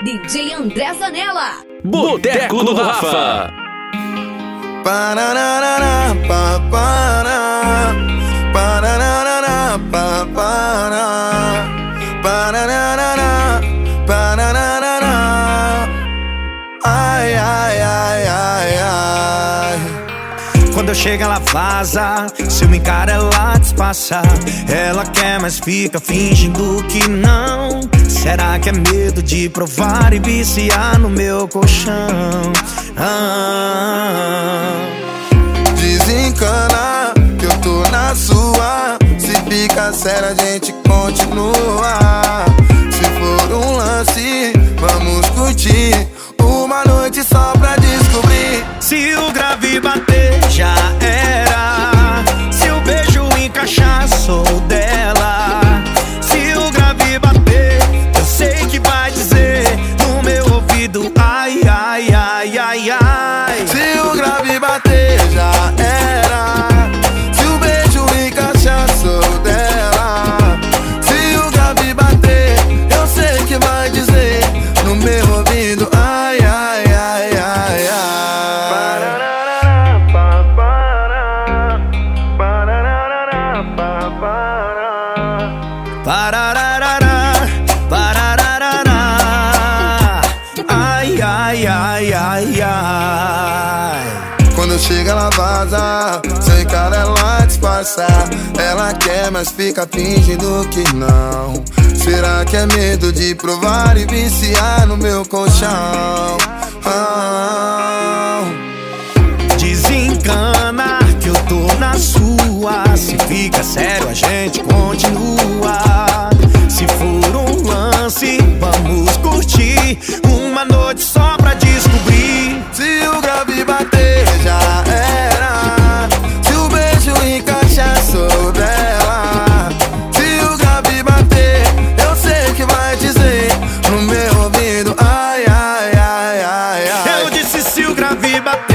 DJ André Zanella. Boteco do Rafa. Pararara, pa, para. Pararara, pa, para. Pararara, pararara. Ai, ai, ai, ai, ai. Quando eu chego ela vaza, se eu me encaro ela despassa. Ela quer, mas fica fingindo que não. Será que é medo de provar e viciar no meu colchão? Desencana que eu tô na sua. Se fica sério a gente continua. Se for um lance, vamos curtir uma noite só pra descobrir. Se o grave bater, já era. Se o beijo encaixar, sou dela. Se o grave bater, eu sei que vai dizer no meu ouvido: ai, ai, ai, ai, ai. Se o grave bater, já era. Se o beijo encaixar, sou dela. Se o grave bater, eu sei que vai dizer no meu ouvido: ai, ai, ai, ai, ai. Pararara, pa, para. Pararara, pa, para. Parararara, parararara. Ai, ai, ai, ai, ai. Quando chega ela vaza, sem cara ela disfarça. Ela quer, mas fica fingindo que não. Será que é medo de provar e viciar no meu colchão? Desencana que eu tô na sua. Se fica sério a gente continua. Se for um lance, vamos curtir uma noite só pra descobrir. Se o grave bater, já era. Se o beijo encaixar, sou dela. Se o grave bater, eu sei que vai dizer no meu ouvido: ai, ai, ai, ai, ai. Eu disse: se o grave bater,